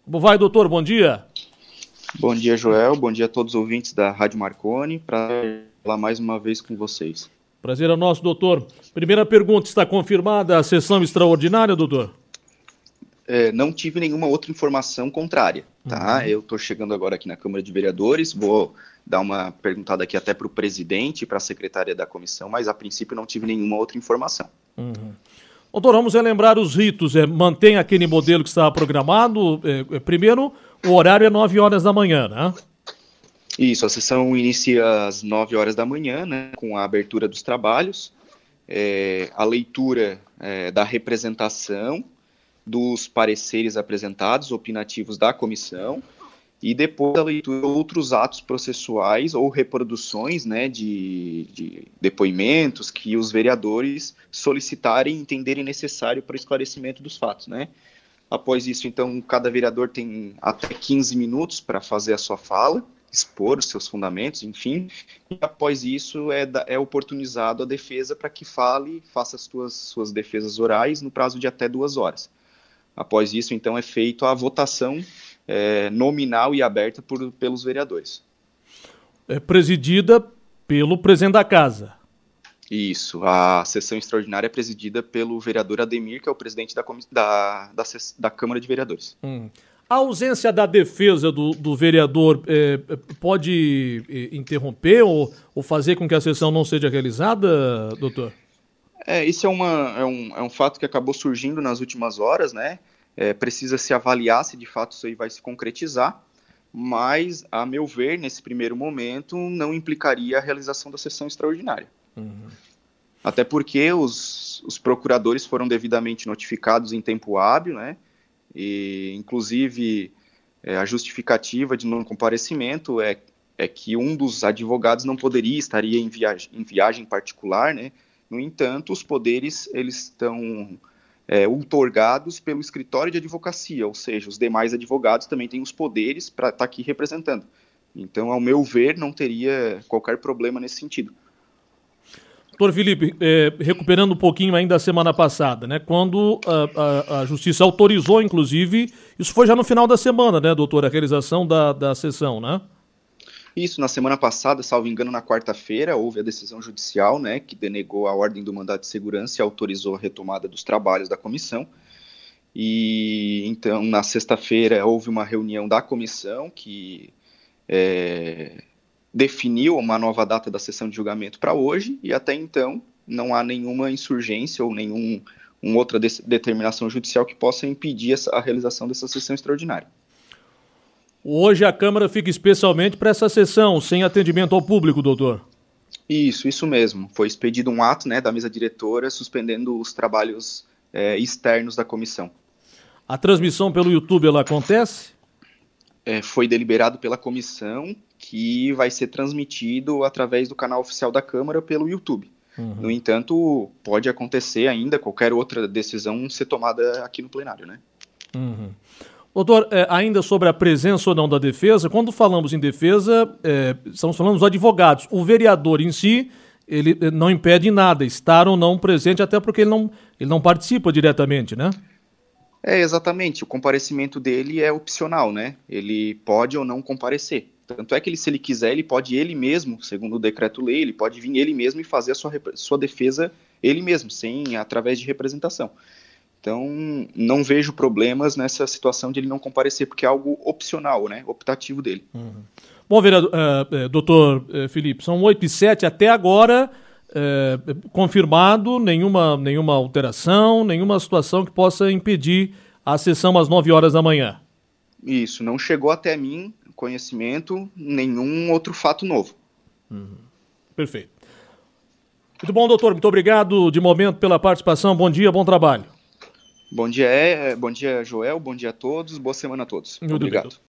Como vai, doutor? Bom dia. Bom dia, Joel. Bom dia a todos os ouvintes da Rádio Marconi. Para falar mais uma vez com vocês. Prazer é nosso, doutor. Primeira pergunta, está confirmada a sessão extraordinária, doutor? Não tive nenhuma outra informação contrária, tá? Eu estou chegando agora aqui na Câmara de Vereadores, vou dar uma perguntada aqui até para o presidente e para a secretária da comissão, mas a princípio não tive nenhuma outra informação. Doutor, vamos relembrar os ritos. Mantém aquele modelo que estava programado. Primeiro, o horário é 9 horas da manhã, né? Isso, a sessão inicia às 9 horas da manhã, né, com a abertura dos trabalhos, a leitura da representação, dos pareceres apresentados, opinativos da comissão, e depois da leitura de outros atos processuais ou reproduções, né, de depoimentos que os vereadores solicitarem e entenderem necessário para o esclarecimento dos fatos, né. Após isso, então, cada vereador tem até 15 minutos para fazer a sua fala, expor os seus fundamentos, enfim, e após isso é oportunizado a defesa para que fale, faça as suas defesas orais no prazo de até 2 horas. Após isso, então, é feita a votação nominal e aberta pelos vereadores. É presidida pelo presidente da casa. Isso, a sessão extraordinária é presidida pelo vereador Ademir, que é o presidente da Câmara de Vereadores. A ausência da defesa do vereador pode interromper ou fazer com que a sessão não seja realizada, doutor? Isso é um fato que acabou surgindo nas últimas horas, né? Precisa se avaliar se de fato isso aí vai se concretizar, mas, a meu ver, nesse primeiro momento, não implicaria a realização da sessão extraordinária. Até porque os procuradores foram devidamente notificados em tempo hábil, né? E, inclusive, a justificativa de não comparecimento é que um dos advogados não estaria em viagem particular, né? No entanto, os poderes eles estão outorgados pelo escritório de advocacia, ou seja, os demais advogados também têm os poderes para estar aqui representando. Então, ao meu ver, não teria qualquer problema nesse sentido. Doutor Felipe, recuperando um pouquinho ainda da semana passada, né? Quando a Justiça autorizou, inclusive, isso foi já no final da semana, né, doutor, a realização da sessão, né? Isso, na semana passada, salvo engano, na quarta-feira, houve a decisão judicial, né, que denegou a ordem do mandado de segurança e autorizou a retomada dos trabalhos da comissão. E, então, na sexta-feira, houve uma reunião da comissão que definiu uma nova data da sessão de julgamento para hoje, e até então não há nenhuma insurgência ou nenhuma outra determinação judicial que possa impedir a realização dessa sessão extraordinária. Hoje a Câmara fica especialmente para essa sessão, sem atendimento ao público, doutor? Isso mesmo. Foi expedido um ato, né, da mesa diretora suspendendo os trabalhos externos da comissão. A transmissão pelo YouTube, ela acontece? Foi deliberado pela comissão que vai ser transmitido através do canal oficial da Câmara pelo YouTube. No entanto, pode acontecer ainda qualquer outra decisão ser tomada aqui no plenário, né? Doutor, ainda sobre a presença ou não da defesa, quando falamos em defesa, estamos falando dos advogados. O vereador em si, ele não impede nada, estar ou não presente, até porque ele não participa diretamente, né? Exatamente. O comparecimento dele é opcional, né? Ele pode ou não comparecer. Tanto é que se ele quiser, ele pode ele mesmo, segundo o decreto-lei, ele pode vir ele mesmo e fazer a sua defesa ele mesmo, através de representação. Então, não vejo problemas nessa situação de ele não comparecer, porque é algo opcional, né? Optativo dele. Bom, vereador, doutor Felipe, são 8h07, até agora confirmado nenhuma alteração, nenhuma situação que possa impedir a sessão às 9 horas da manhã. Isso, não chegou até mim conhecimento, nenhum outro fato novo. Perfeito. Muito bom, doutor, muito obrigado de momento pela participação, bom dia, bom trabalho. Bom dia, Joel, bom dia a todos, boa semana a todos. Obrigado.